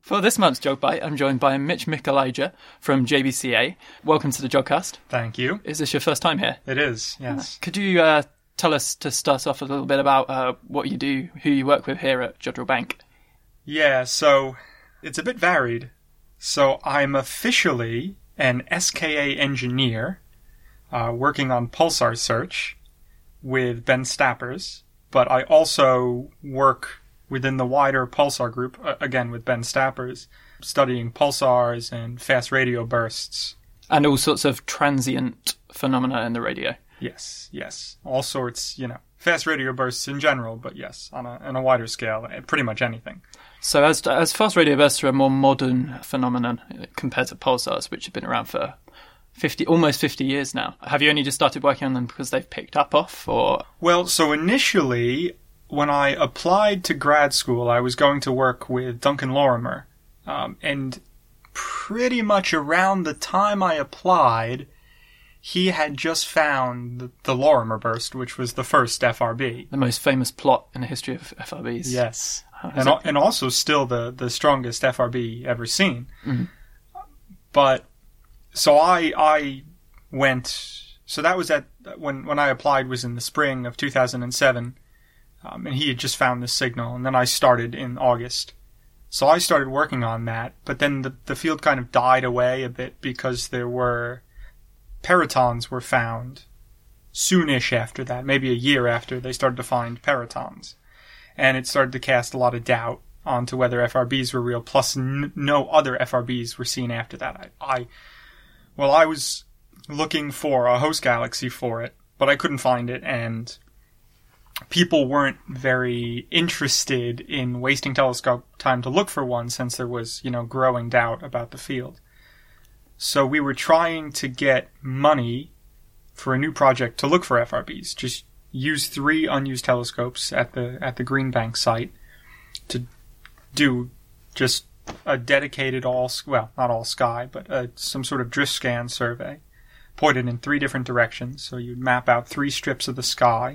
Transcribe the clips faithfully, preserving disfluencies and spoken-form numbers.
For this month's Jog Bite, I'm joined by Mitch Michalija from J B C A. Welcome to the Jogcast. Thank you. Is this your first time here? It is, yes. Could you uh, tell us, to start off, a little bit about uh, what you do, who you work with here at Jodrell Bank? Yeah, so it's a bit varied. So I'm officially an S K A engineer uh, working on pulsar search with Ben Stappers, but I also work within the wider pulsar group, uh, again with Ben Stappers, studying pulsars and fast radio bursts. And all sorts of transient phenomena in the radio. Yes, yes. All sorts, you know, fast radio bursts in general, but yes, on a, on a wider scale, pretty much anything. So as as fast radio bursts are a more modern phenomenon compared to pulsars, which have been around for fifty, almost fifty years now. Have you only just started working on them because they've picked up off, or? Well, so initially, when I applied to grad school, I was going to work with Duncan Lorimer. Um, and pretty much around the time I applied, he had just found the, the Lorimer burst, which was the first F R B. The most famous plot in the history of F R Bs. Yes. Uh, and, al- and also still the, the strongest F R B ever seen. Mm-hmm. But, so I I went, so that was at, when, when I applied was in the spring of two thousand seven. Um, and he had just found this signal, and then I started in August. So I started working on that, but then the, the field kind of died away a bit because there were peritons were found soonish after that, maybe a year after they started to find peritons. And it started to cast a lot of doubt onto whether F R Bs were real, plus n- no other F R Bs were seen after that. I, I, well, I was looking for a host galaxy for it, but I couldn't find it, and people weren't very interested in wasting telescope time to look for one since there was, you know, growing doubt about the field. So we were trying to get money for a new project to look for F R Bs. Just use three unused telescopes at the at the Green Bank site to do just a dedicated all, well, not all sky, but uh, some sort of drift scan survey, pointed in three different directions. So you'd map out three strips of the sky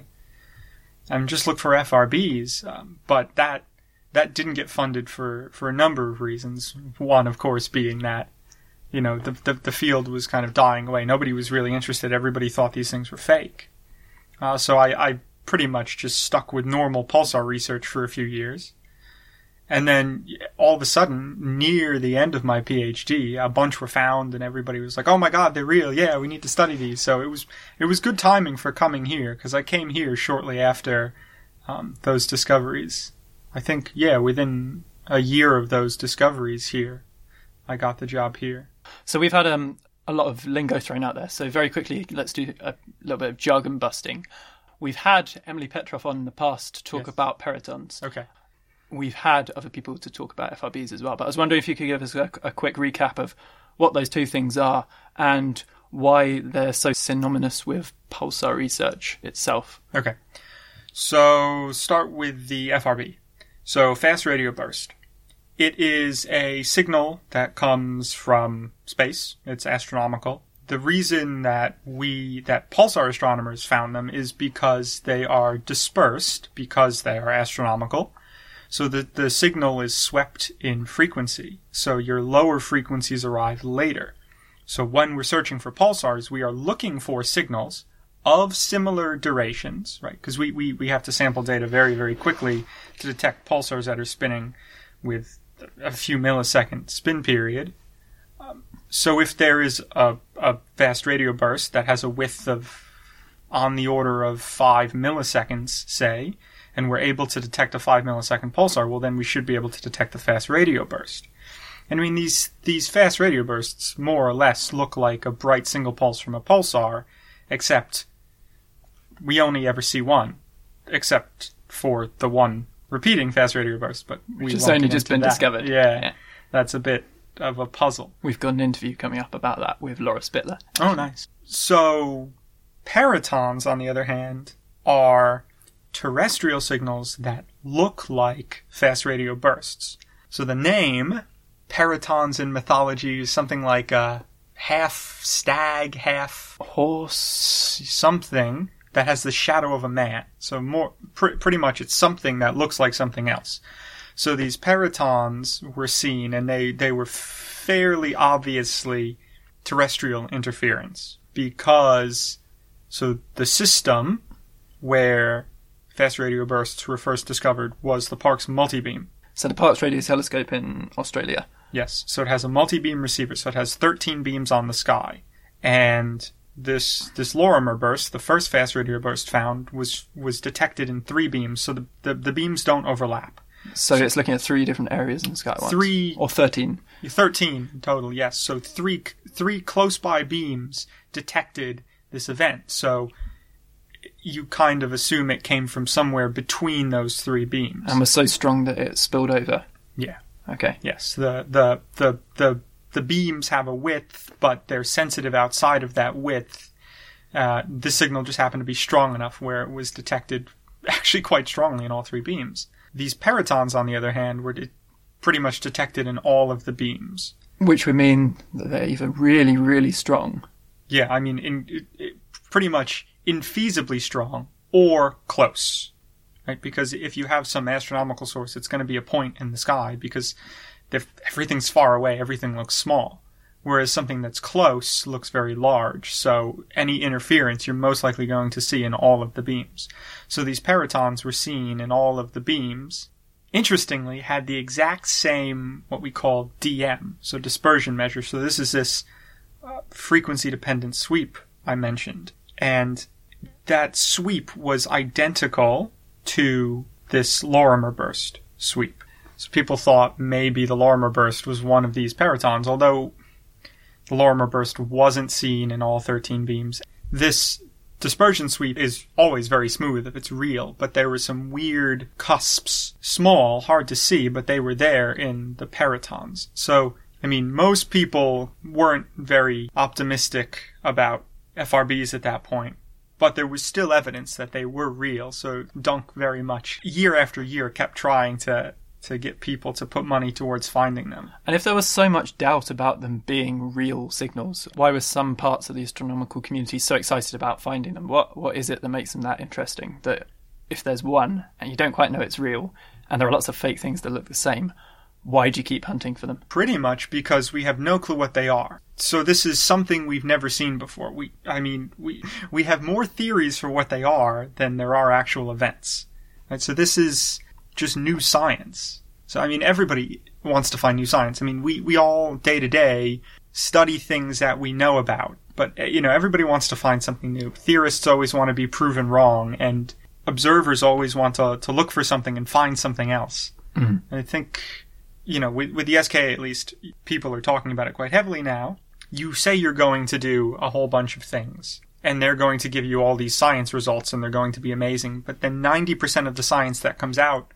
and just look for F R Bs, um, but that that didn't get funded for, for a number of reasons. One, of course, being that, you know, the, the the field was kind of dying away. Nobody was really interested. Everybody thought these things were fake. Uh, so I, I pretty much just stuck with normal pulsar research for a few years. And then all of a sudden, near the end of my PhD, a bunch were found, and everybody was like, "Oh my God, they're real! Yeah, we need to study these." So it was it was good timing for coming here, because I came here shortly after um, those discoveries. I think, yeah, within a year of those discoveries here, I got the job here. So we've had um, a lot of lingo thrown out there. So very quickly, let's do a little bit of jargon busting. We've had Emily Petrov on in the past to talk Yes. about peritons. Okay. We've had other people to talk about F R Bs as well, but I was wondering if you could give us a, a quick recap of what those two things are and why they're so synonymous with pulsar research itself. Okay. So start with the F R B. So fast radio burst. It is a signal that comes from space. It's astronomical. The reason that we, that pulsar astronomers found them is because they are dispersed, because they are astronomical. So the, the signal is swept in frequency. So your lower frequencies arrive later. So when we're searching for pulsars, we are looking for signals of similar durations, right? Because we, we, we have to sample data very, very quickly to detect pulsars that are spinning with a few millisecond spin period. Um, so if there is a, a fast radio burst that has a width of on the order of five milliseconds, say, and we're able to detect a five millisecond pulsar, well, then we should be able to detect the fast radio burst. And I mean, these, these fast radio bursts more or less look like a bright single pulse from a pulsar, except we only ever see one, except for the one repeating fast radio burst, but we Which has won't only get just into been that. discovered. Yeah, Yeah. That's a bit of a puzzle. We've got an interview coming up about that with Laura Spittler. Oh, nice. So, peritons, on the other hand, are terrestrial signals that look like fast radio bursts. So the name, peritons in mythology, is something like a half stag, half Horse. something that has the shadow of a man. So more, pr- pretty much it's something that looks like something else. So these peritons were seen, and they, they were fairly obviously terrestrial interference, because so the system where fast radio bursts were first discovered was the Parkes multibeam. So the Parkes Radio Telescope in Australia. Yes, so it has a multi-beam receiver, so it has thirteen beams on the sky. And this this Lorimer burst, the first fast radio burst found, was was detected in three beams, so the, the, the beams don't overlap. So, so it's looking at three different areas in the sky at once? Three... Or thirteen? thirteen in total, yes. So three three close-by beams detected this event. So you kind of assume it came from somewhere between those three beams. And was so strong that it spilled over? Yeah. Okay. Yes. The, the, the, the, the beams have a width, but they're sensitive outside of that width. Uh, the signal just happened to be strong enough where it was detected actually quite strongly in all three beams. These peritons, on the other hand, were de- pretty much detected in all of the beams. Which would mean that they're either really, really strong. Yeah, I mean, in, it, it, pretty much infeasibly strong or close. Right? Because if you have some astronomical source, it's going to be a point in the sky, because if everything's far away, everything looks small. Whereas something that's close looks very large. So any interference you're most likely going to see in all of the beams. So these peritons were seen in all of the beams. Interestingly, had the exact same, what we call D M, so dispersion measure. So this is this uh, frequency-dependent sweep I mentioned. And that sweep was identical to this Lorimer burst sweep. So people thought maybe the Lorimer burst was one of these peritons, although the Lorimer burst wasn't seen in all thirteen beams. This dispersion sweep is always very smooth if it's real, but there were some weird cusps, small, hard to see, but they were there in the peritons. So, I mean, most people weren't very optimistic about F R Bs at that point, but there was still evidence that they were real, so Dunk very much, year after year, kept trying to to get people to put money towards finding them. And if there was so much doubt about them being real signals, why were some parts of the astronomical community so excited about finding them? What What is it that makes them that interesting? That if there's one, and you don't quite know it's real, and there are lots of fake things that look the same, why do you keep hunting for them? Pretty much because we have no clue what they are. So this is something we've never seen before. We, I mean, we we have more theories for what they are than there are actual events. Right? So this is just new science. So, I mean, everybody wants to find new science. I mean, we, we all, day to day, study things that we know about. But, you know, everybody wants to find something new. Theorists always want to be proven wrong, and observers always want to, to look for something and find something else. Mm. And I think, you know, with, with the S K A at least, people are talking about it quite heavily now. You say you're going to do a whole bunch of things, and they're going to give you all these science results, and they're going to be amazing. But then ninety percent of the science that comes out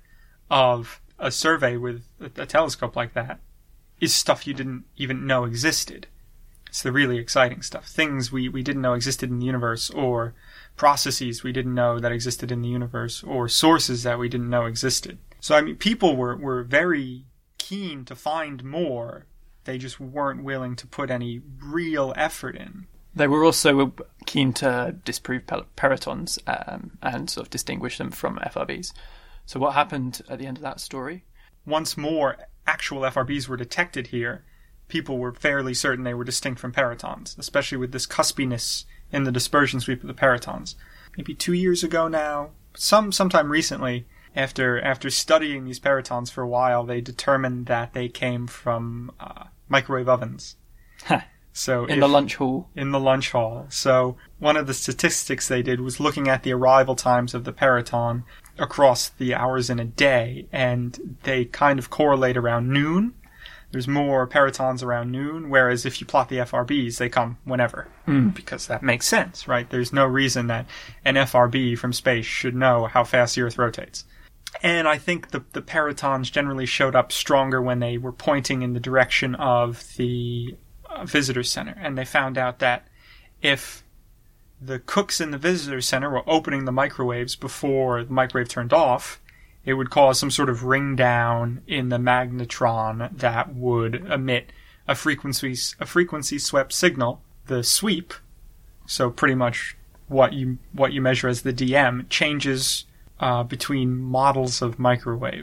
of a survey with a telescope like that is stuff you didn't even know existed. It's the really exciting stuff. Things we, we didn't know existed in the universe, or processes we didn't know that existed in the universe, or sources that we didn't know existed. So, I mean, people were, were very keen to find more. They just weren't willing to put any real effort in. They were also keen to disprove peritons um, and sort of distinguish them from F R Bs. So what happened at the end of that story? Once more actual F R Bs were detected here, people were fairly certain they were distinct from peritons, especially with this cuspiness in the dispersion sweep of the peritons. Maybe two years ago now, some sometime recently, after after studying these peritons for a while, they determined that they came from uh, microwave ovens. So in if, the lunch hall. In the lunch hall. So one of the statistics they did was looking at the arrival times of the periton across the hours in a day, and they kind of correlate around noon. There's more peritons around noon, whereas if you plot the F R Bs, they come whenever. Mm. Because that makes sense, right? There's no reason that an F R B from space should know how fast the Earth rotates. And I think the, the peritons generally showed up stronger when they were pointing in the direction of the uh, visitor center. And they found out that if the cooks in the visitor center were opening the microwaves before the microwave turned off, it would cause some sort of ring down in the magnetron that would emit a frequency a frequency swept signal. The sweep, so pretty much what you what you measure as the D M, changes uh, between models of microwave.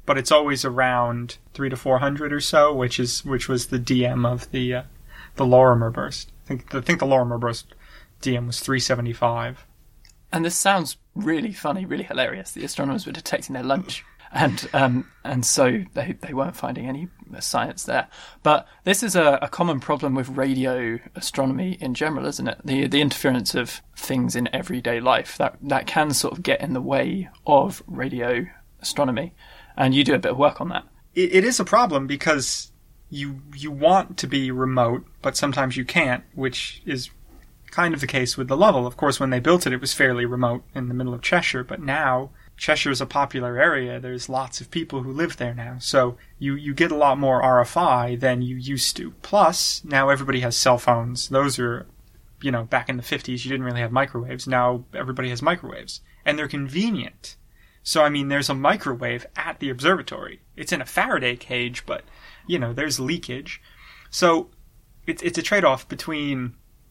but it's always around three to four hundred or so, which is which was the D M of the uh, the Lorimer burst. I think I think the Lorimer burst D M was three seventy-five. And this sounds really funny, really hilarious. The astronomers were detecting their lunch, and um, and so they, they weren't finding any science there. But this is a, a common problem with radio astronomy in general, isn't it? The the interference of things in everyday life that that can sort of get in the way of radio astronomy, and you do a bit of work on that. It, it is a problem because you you want to be remote, but sometimes you can't, which is kind of the case with the Lovell. Of course, when they built it, it was fairly remote in the middle of Cheshire, but now Cheshire is a popular area. There's lots of people who live there now, so you, you get a lot more R F I than you used to. Plus, now everybody has cell phones. Those are, you know, back in the fifties, you didn't really have microwaves. Now everybody has microwaves, and they're convenient. So, I mean, there's a microwave at the observatory. It's in a Faraday cage, but, you know, there's leakage. So, it's it's a trade-off between...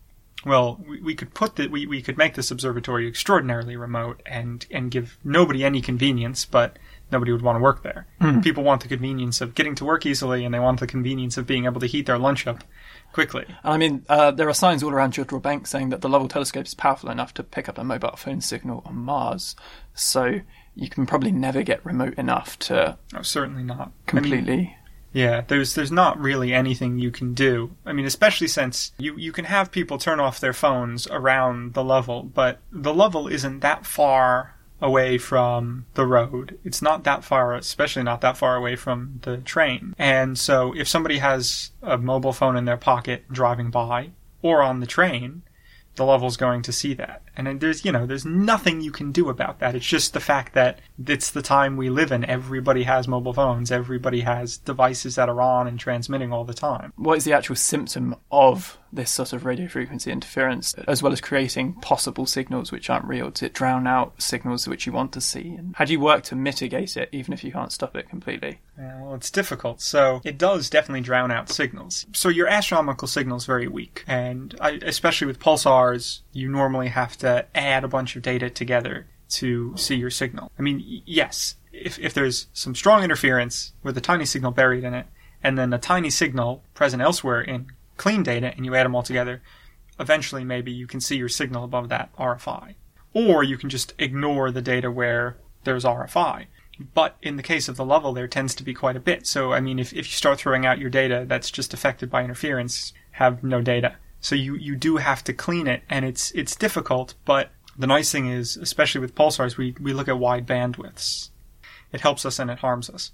Well, we, we could put that we, we could make this observatory extraordinarily remote and, and give nobody any convenience, but nobody would want to work there. Mm. People want the convenience of getting to work easily, and they want the convenience of being able to heat their lunch up quickly. I mean, uh, there are signs all around Jodrell Bank saying that the Lovell telescope is powerful enough to pick up a mobile phone signal on Mars. So you can probably never get remote enough to... Oh, certainly not. Completely... I mean, yeah, there's there's not really anything you can do. I mean, especially since you, you can have people turn off their phones around the Lovell, but the Lovell isn't that far away from the road. It's not that far, especially not that far away from the train. And so if somebody has a mobile phone in their pocket driving by or on the train, the Lovell's going to see that. And there's, you know, there's nothing you can do about that. It's just the fact that it's the time we live in. Everybody has mobile phones. Everybody has devices that are on and transmitting all the time. What is the actual symptom of this sort of radio frequency interference, as well as creating possible signals which aren't real? Does it drown out signals which you want to see? And how do you work to mitigate it, even if you can't stop it completely? Yeah, well, it's difficult. So it does definitely drown out signals. So your astronomical signal is very weak. And I, especially with pulsars, you normally have to add a bunch of data together to see your signal. I mean, yes, if if there's some strong interference with a tiny signal buried in it, and then a tiny signal present elsewhere in clean data, and you add them all together, eventually maybe you can see your signal above that R F I. Or you can just ignore the data where there's R F I. But in the case of the Lovell, there tends to be quite a bit. So, I mean, if, if you start throwing out your data that's just affected by interference, have no data. So you, you do have to clean it, and it's it's difficult, but the nice thing is, especially with pulsars, we, we look at wide bandwidths. It helps us and it harms us.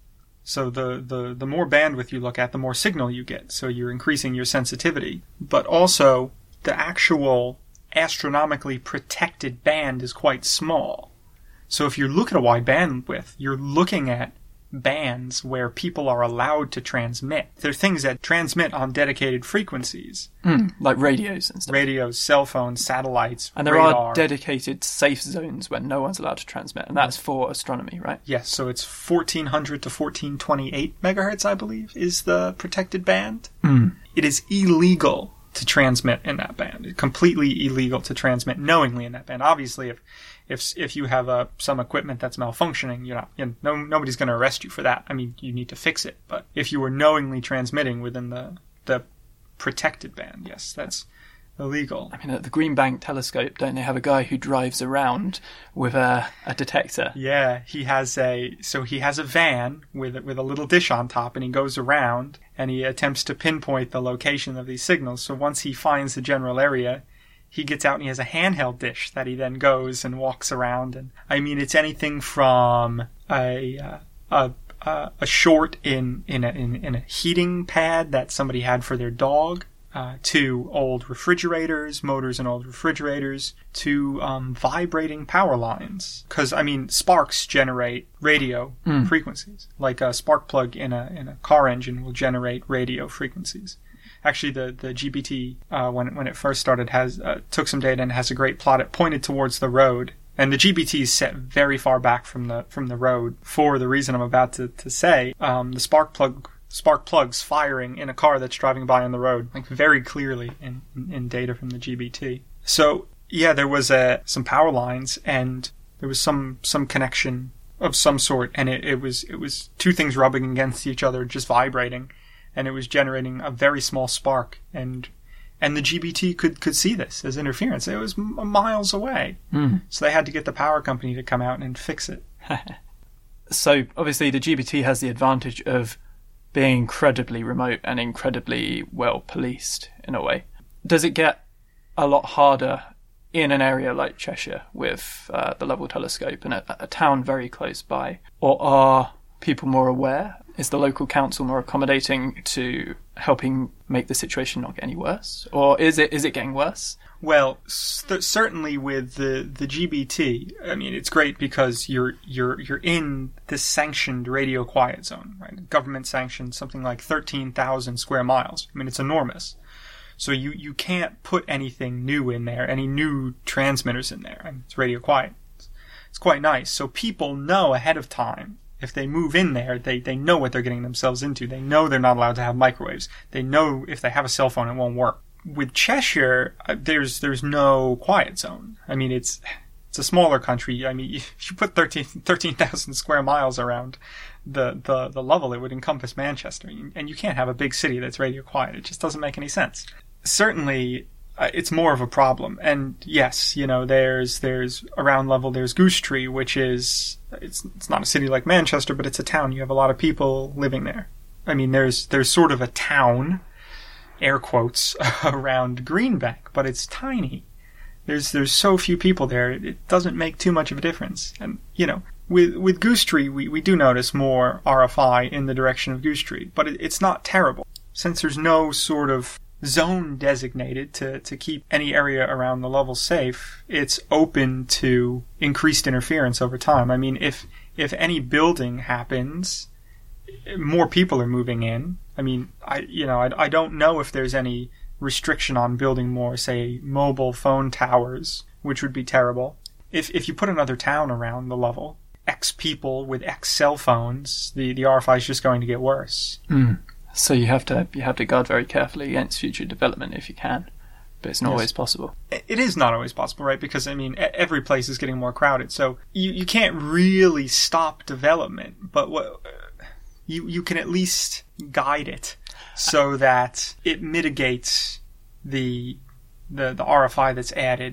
So the, the, the more bandwidth you look at, the more signal you get. So you're increasing your sensitivity. But also, the actual astronomically protected band is quite small. So if you look at a wide bandwidth, you're looking at bands where people are allowed to transmit. They're things that transmit on dedicated frequencies. Mm, like radios and stuff. Radios, cell phones, satellites, And there radar. are dedicated safe zones where no one's allowed to transmit, and that's for astronomy, right? Yes, so it's fourteen hundred to fourteen twenty-eight megahertz, I believe, is the protected band. Mm. It is illegal to transmit in that band. It's completely illegal to transmit knowingly in that band. Obviously, if if if you have uh, some equipment that's malfunctioning, you're not, you know, no, nobody's going to arrest you for that. I mean, you need to fix it. But if you were knowingly transmitting within the the protected band, yes, that's illegal. I mean, at the Green Bank telescope, don't they have a guy who drives around with a, a detector? Yeah, he has a so he has a van with with a little dish on top, and he goes around and he attempts to pinpoint the location of these signals. So once he finds the general area, he gets out and he has a handheld dish that he then goes and walks around. And I mean, it's anything from a uh, a uh, a short in in a, in in a heating pad that somebody had for their dog, uh, to old refrigerators, motors in old refrigerators, to um, vibrating power lines. Because I mean, sparks generate radio mm. frequencies. Like a spark plug in a in a car engine will generate radio frequencies. Actually, the, the G B T, uh, when, when it first started, has uh, took some data and has a great plot. It pointed towards the road. And the G B T is set very far back from the from the road for the reason I'm about to, to say. Um, the spark plug spark plugs firing in a car that's driving by on the road, like very clearly in, in data from the G B T. So, yeah, there was uh, some power lines, and there was some, some connection of some sort, and it, it was it was two things rubbing against each other, just vibrating, and it was generating a very small spark, and and the G B T could, could see this as interference. It was m- miles away, mm. so they had to get the power company to come out and fix it. So obviously the G B T has the advantage of being incredibly remote and incredibly well policed in a way. Does it get a lot harder in an area like Cheshire with uh, the Lovell Telescope and a, a town very close by? Or are people more aware? Is the local council more accommodating to helping make the situation not get any worse? Or is it is it getting worse? Well, st- certainly with the, the G B T, I mean, it's great because you're you're you're in this sanctioned radio quiet zone, right? Government sanctioned, something like thirteen thousand square miles. I mean, it's enormous. So you, you can't put anything new in there, any new transmitters in there. I mean, it's radio quiet. It's, it's quite nice. So people know ahead of time. If they move in there, they, they know what they're getting themselves into. They know they're not allowed to have microwaves. They know if they have a cell phone, it won't work. With Cheshire, there's there's no quiet zone. I mean, it's it's a smaller country. I mean, if you put thirteen thousand square miles around the, the, the Lovell, it would encompass Manchester. And you can't have a big city that's radio quiet. It just doesn't make any sense. Certainly, uh, it's more of a problem. And yes, you know, there's there's around Lovell, there's Goose Tree, which is it's it's not a city like Manchester, but it's a town. You have a lot of people living there. I mean, there's there's sort of a town, air quotes, around Greenbank, but it's tiny. There's there's so few people there, it doesn't make too much of a difference. And you know, with with Goose Tree, we, we do notice more R F I in the direction of Goose Tree, but it, it's not terrible since there's no sort of zone designated to, to keep any area around the Lovell safe. It's open to increased interference over time. I mean, if if any building happens, more people are moving in. I mean, I you know, I, I don't know if there's any restriction on building more, say, mobile phone towers, which would be terrible. If if you put another town around the Lovell, X people with X cell phones, the, the R F I is just going to get worse. Mm. So you have to you have to guard very carefully against future development if you can, but it's not yes. always possible. It is not always possible, right? Because, I mean, every place is getting more crowded, so you, you can't really stop development, but what you you can at least guide it so that it mitigates the the, the R F I that's added.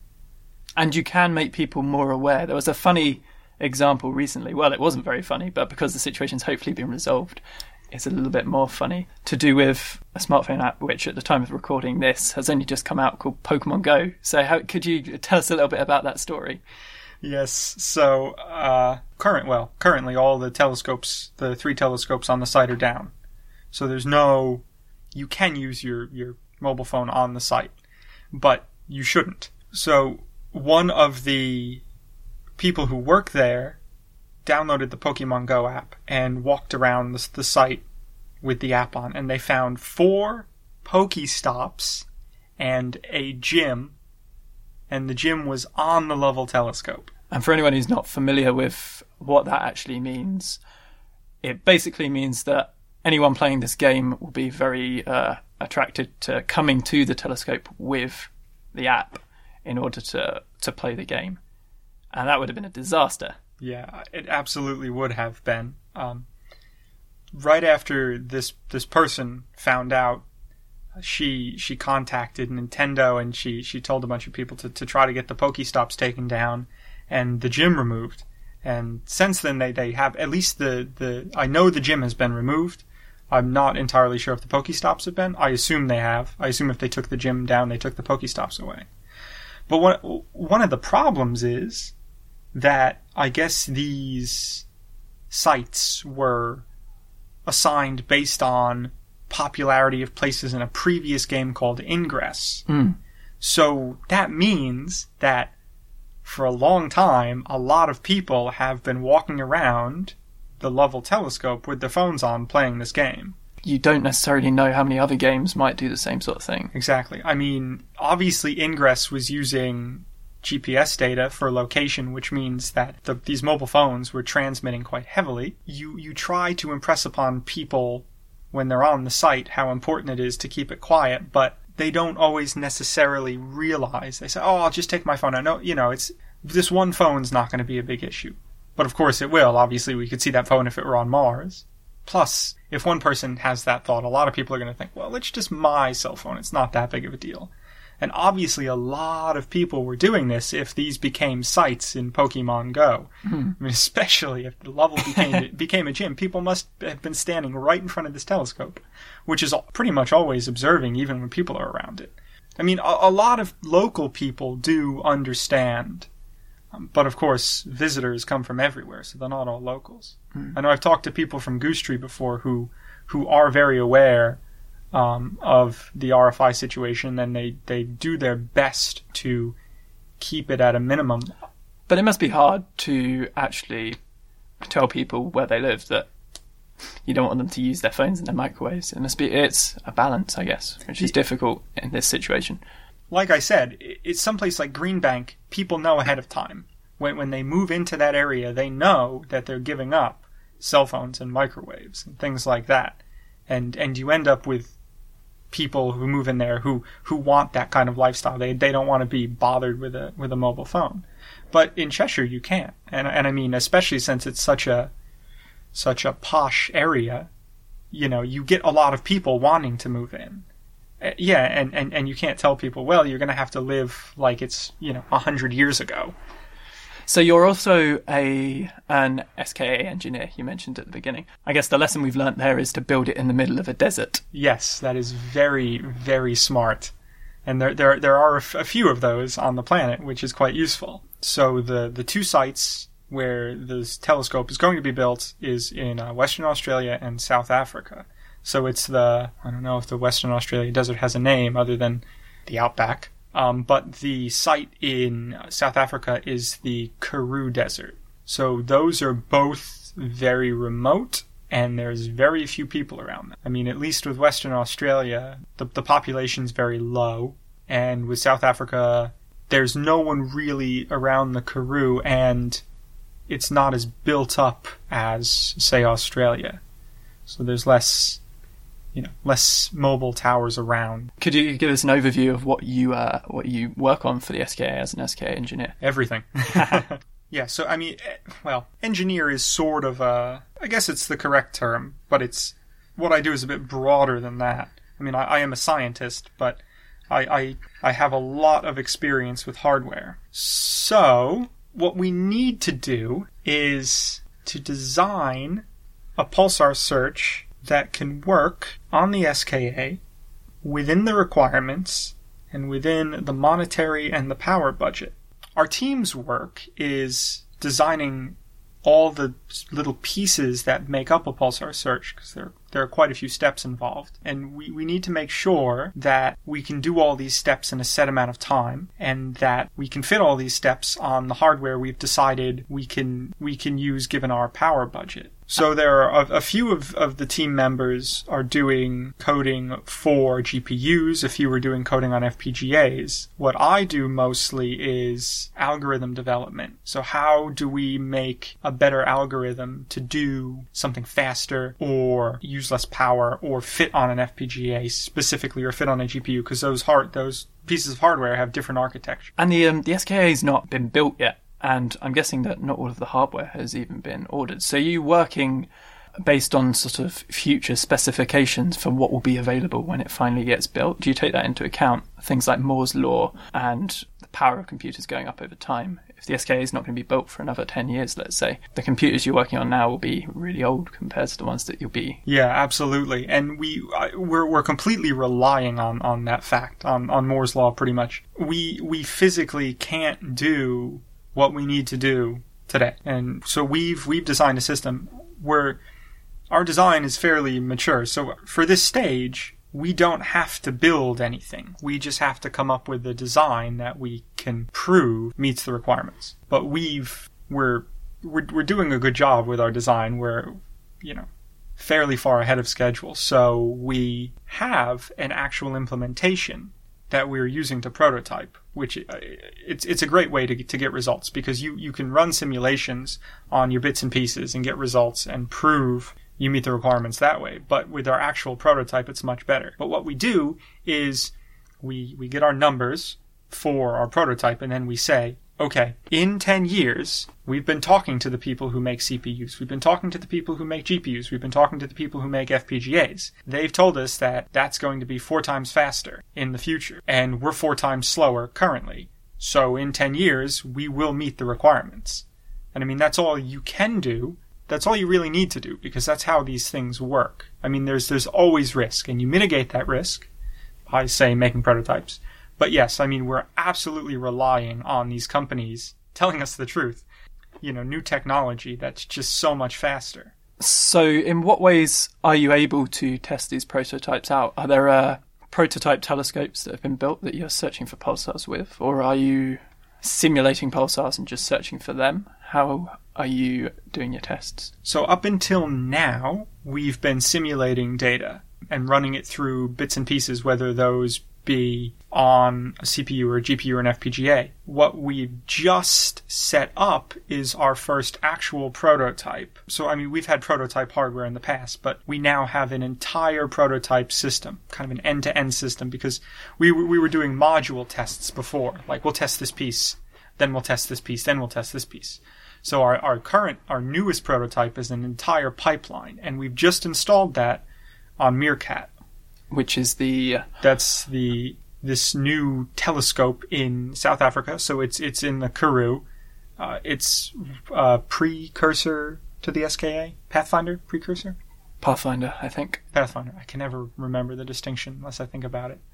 And you can make people more aware. There was a funny example recently. Well, it wasn't very funny, but because the situation's hopefully been resolved, it's a little bit more funny, to do with a smartphone app which at the time of recording this has only just come out, called Pokemon Go. So how could you tell us a little bit about that story? Yes, so uh, current well, currently all the telescopes, the three telescopes on the site are down. So there's no, you can use your, your mobile phone on the site, but you shouldn't. So one of the people who work there downloaded the Pokemon Go app and walked around the, the site with the app on, and they found four Pokestops and a gym, and the gym was on the Lovell telescope. And for anyone who's not familiar with what that actually means, it basically means that anyone playing this game will be very uh, attracted to coming to the telescope with the app in order to, to play the game. And that would have been a disaster. Yeah, it absolutely would have been. Um, right after this this person found out, she she contacted Nintendo and she, she told a bunch of people to, to try to get the Pokestops taken down and the gym removed. And since then, they, they have at least the, the... I know the gym has been removed. I'm not entirely sure if the Pokestops have been. I assume they have. I assume if they took the gym down, they took the Pokestops away. But one, one of the problems is that I guess these sites were assigned based on popularity of places in a previous game called Ingress. Mm. So that means that for a long time, a lot of people have been walking around the Lovell telescope with their phones on playing this game. You don't necessarily know how many other games might do the same sort of thing. Exactly. I mean, obviously Ingress was using G P S data for location, which means that the, these mobile phones were transmitting quite heavily. You you try to impress upon people when they're on the site how important it is to keep it quiet, but they don't always necessarily realize. They say, "Oh, I'll just take my phone out." No, you know, it's this one phone's not going to be a big issue. But of course it will. Obviously, we could see that phone if it were on Mars. Plus, if one person has that thought, a lot of people are going to think, well, it's just my cell phone. It's not that big of a deal. And obviously a lot of people were doing this if these became sites in Pokemon Go. Mm-hmm. I mean, especially if the level became became a gym. People must have been standing right in front of this telescope, which is pretty much always observing even when people are around it. I mean, a, a lot of local people do understand. Um, but of course, visitors come from everywhere, so they're not all locals. Mm. I know I've talked to people from Goose Tree before who, who are very aware Um, of the R F I situation, and they, they do their best to keep it at a minimum. But it must be hard to actually tell people where they live that you don't want them to use their phones and their microwaves. It must be, it's a balance, I guess, which is difficult in this situation. Like I said, it's someplace like Greenbank, people know ahead of time. When, when they move into that area, they know that they're giving up cell phones and microwaves and things like that. And, and you end up with people who move in there who, who want that kind of lifestyle. They they don't want to be bothered with a with a mobile phone. But in Cheshire you can't. And and I mean, especially since it's such a such a posh area, you know, you get a lot of people wanting to move in. Uh, yeah, and, and, and you can't tell people, well, you're going to have to live like it's, you know, a hundred years ago. So you're also a an S K A engineer, you mentioned at the beginning. I guess the lesson we've learnt there is to build it in the middle of a desert. Yes, that is very, very smart. And there there, there are a, f- a few of those on the planet, which is quite useful. So the, the two sites where this telescope is going to be built is in uh, Western Australia and South Africa. So it's the, I don't know if the Western Australia desert has a name other than the Outback. Um, but the site in South Africa is the Karoo Desert. So those are both very remote, and there's very few people around them. I mean, at least with Western Australia, the, the population's very low, and with South Africa, there's no one really around the Karoo, and it's not as built up as, say, Australia. So there's less... you know, less mobile towers around. Could you give us an overview of what you uh, what you work on for the S K A as an S K A engineer? Everything. Yeah, so, I mean, well, engineer is sort of a... I guess it's the correct term, but it's... What I do is a bit broader than that. I mean, I, I am a scientist, but I, I I have a lot of experience with hardware. So, what we need to do is to design a pulsar search that can work on the S K A within the requirements and within the monetary and the power budget. Our team's work is designing all the little pieces that make up a pulsar search, because there, there are quite a few steps involved. And we, we need to make sure that we can do all these steps in a set amount of time, and that we can fit all these steps on the hardware we've decided we can we can use given our power budget. So there are a, a few of, of the team members are doing coding for G P Us, a few are doing coding on F P G As. What I do mostly is algorithm development. So how do we make a better algorithm to do something faster, or use less power, or fit on an F P G A specifically, or fit on a G P U, because those hard those pieces of hardware have different architecture. And the um, the S K A's not been built yet. And I'm guessing that not all of the hardware has even been ordered. So are you working based on sort of future specifications for what will be available when it finally gets built? Do you take that into account? Things like Moore's law and the power of computers going up over time. If the S K A is not going to be built for another ten years, let's say, the computers you're working on now will be really old compared to the ones that you'll be. Yeah, absolutely. And we, we're, we're completely relying on, on that fact, on, on Moore's law pretty much. We, we physically can't do what we need to do today. And so we've we've designed a system where our design is fairly mature. So for this stage, we don't have to build anything. We just have to come up with a design that we can prove meets the requirements. But we've we're we're we're doing a good job with our design. We're, you know, fairly far ahead of schedule. So we have an actual implementation that we're using to prototype, which it's it's a great way to to get results, because you, you can run simulations on your bits and pieces and get results and prove you meet the requirements that way. But with our actual prototype, it's much better. But what we do is we we get our numbers for our prototype, and then we say, okay, in ten years, we've been talking to the people who make C P Us. We've been talking to the people who make G P Us. We've been talking to the people who make F P G As. They've told us that that's going to be four times faster in the future, and we're four times slower currently. So in ten years, we will meet the requirements. And I mean, that's all you can do. That's all you really need to do, because that's how these things work. I mean, there's there's always risk, and you mitigate that risk by, say, making prototypes. But yes, I mean, we're absolutely relying on these companies telling us the truth. You know, new technology that's just so much faster. So in what ways are you able to test these prototypes out? Are there uh, prototype telescopes that have been built that you're searching for pulsars with? Or are you simulating pulsars and just searching for them? How are you doing your tests? So up until now, we've been simulating data and running it through bits and pieces, whether those be on a C P U or a G P U or an F P G A. What we've just set up is our first actual prototype. So, I mean, we've had prototype hardware in the past, but we now have an entire prototype system, kind of an end-to-end system, because we we were doing module tests before. Like, we'll test this piece, then we'll test this piece, then we'll test this piece. So our, our current, our newest prototype is an entire pipeline, and we've just installed that on Meerkat. Which is the... That's the this new telescope in South Africa. So it's it's in the Karoo. Uh, it's a precursor to the S K A? Pathfinder? Precursor? Pathfinder, I think. Pathfinder. I can never remember the distinction unless I think about it.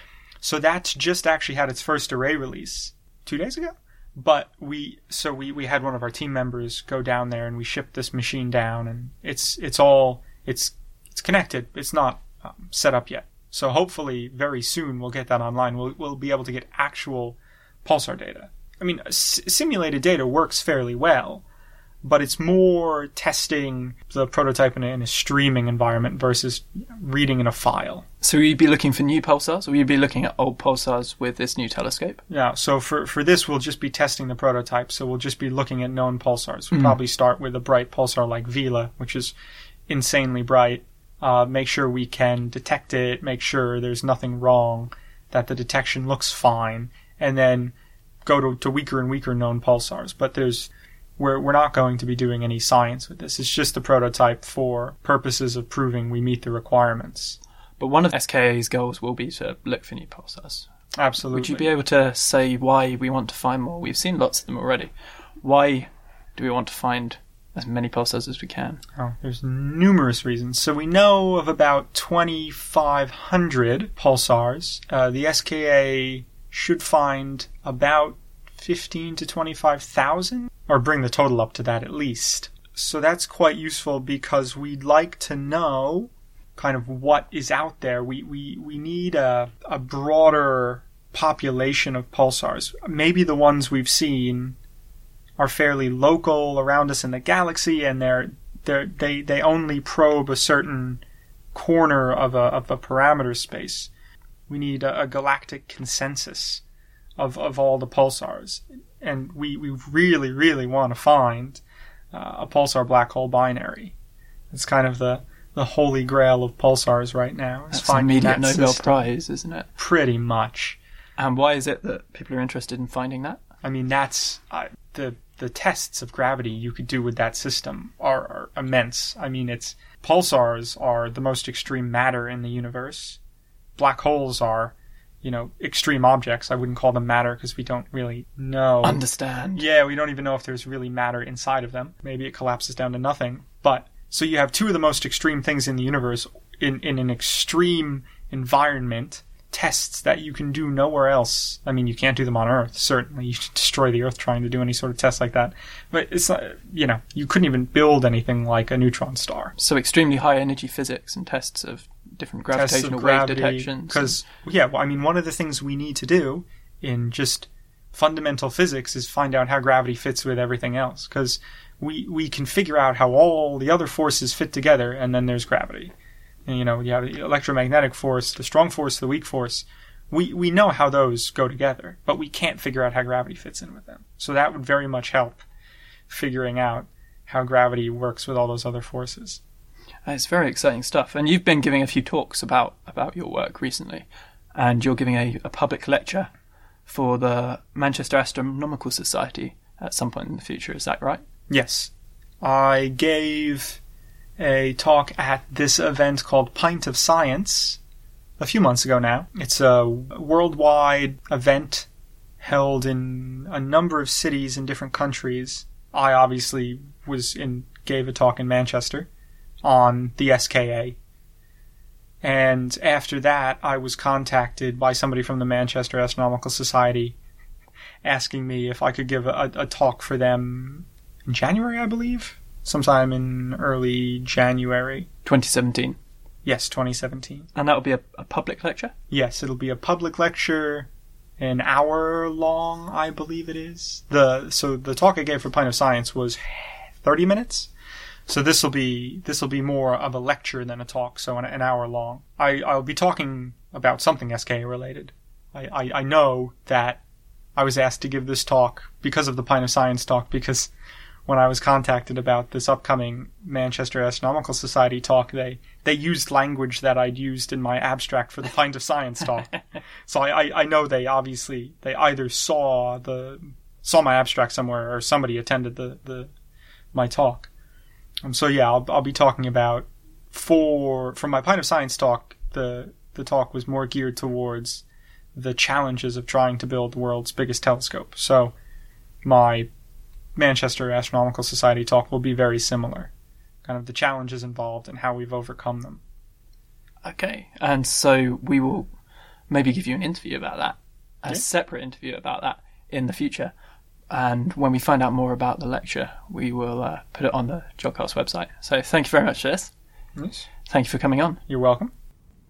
So that's just actually had its first array release two days ago. But we, so we, we had one of our team members go down there and we shipped this machine down, and it's it's all, it's it's connected. It's not Um, set up yet. So hopefully very soon we'll get that online. We'll, we'll be able to get actual pulsar data. I mean, s- simulated data works fairly well, but it's more testing the prototype in a, in a streaming environment versus reading in a file. So will you be looking for new pulsars, or will you be looking at old pulsars with this new telescope? Yeah, so for, for this we'll just be testing the prototype, so we'll just be looking at known pulsars. We'll mm. probably start with a bright pulsar like Vela, which is insanely bright. Uh, make sure we can detect it, make sure there's nothing wrong, that the detection looks fine, and then go to, to weaker and weaker known pulsars. But there's, we're, we're not going to be doing any science with this. It's just a prototype for purposes of proving we meet the requirements. But one of S K A's goals will be to look for new pulsars. Absolutely. Would you be able to say why we want to find more? We've seen lots of them already. Why do we want to find as many pulsars as we can? Oh, there's numerous reasons. So we know of about twenty-five hundred pulsars. Uh, the S K A should find about fifteen to twenty-five thousand, or bring the total up to that at least. So that's quite useful because we'd like to know kind of what is out there. We we, we need a, a broader population of pulsars. Maybe the ones we've seen are fairly local around us in the galaxy, and they're, they're, they they only probe a certain corner of a of a parameter space. We need a, a galactic consensus of of all the pulsars, and we, we really really want to find uh, a pulsar black hole binary. It's kind of the the holy grail of pulsars right now. That's an immediate Nobel system. Prize, isn't it? Pretty much. And why is it that people are interested in finding that? I mean, that's uh, the the tests of gravity you could do with that system are, are immense. I mean, it's pulsars are the most extreme matter in the universe. Black holes are, you know, extreme objects. I wouldn't call them matter because we don't really know. Understand. Yeah, we don't even know if there's really matter inside of them. Maybe it collapses down to nothing. But so you have two of the most extreme things in the universe in, in an extreme environment. Tests that you can do nowhere else. I mean, you can't do them on Earth, certainly. You should destroy the Earth trying to do any sort of test like that. But it's not, you know, you couldn't even build anything like a neutron star. So extremely high energy physics and tests of different gravitational wave detections. Because, and... yeah, well, I mean, one of the things we need to do in just fundamental physics is find out how gravity fits with everything else. Because we, we can figure out how all the other forces fit together, and then there's gravity. And, you know, you have the electromagnetic force, the strong force, the weak force. We we know how those go together, but we can't figure out how gravity fits in with them. So that would very much help figuring out how gravity works with all those other forces. It's very exciting stuff. And you've been giving a few talks about, about your work recently. And you're giving a, a public lecture for the Manchester Astronomical Society at some point in the future. Is that right? Yes. I gave a talk at this event called Pint of Science a few months ago now. It's a worldwide event held in a number of cities in different countries. I obviously was in gave a talk in Manchester on the S K A. And after that, I was contacted by somebody from the Manchester Astronomical Society asking me if I could give a, a talk for them in January, I believe. Sometime in early January. twenty seventeen. Yes, twenty seventeen. And that will be a, a public lecture? Yes, it'll be a public lecture, an hour long, I believe it is. The so the talk I gave for Pint of Science was thirty minutes. So this will be this will be more of a lecture than a talk, so an, an hour long. I I'll be talking about something S K A related. I, I I know that I was asked to give this talk because of the Pint of Science talk, because when I was contacted about this upcoming Manchester Astronomical Society talk, they, they used language that I'd used in my abstract for the Pint of Science talk. So I, I, I know they obviously, they either saw the saw my abstract somewhere or somebody attended the, the my talk. Um, so yeah, I'll, I'll be talking about, for, for my Pint of Science talk, the, the talk was more geared towards the challenges of trying to build the world's biggest telescope. So my Manchester Astronomical Society talk will be very similar. Kind of the challenges involved and how we've overcome them. Okay, and so we will maybe give you an interview about that, a yeah. separate interview about that in the future. And when we find out more about the lecture, we will uh, put it on the Jodcast website. So thank you very much for this. Yes. Thank you for coming on. You're welcome.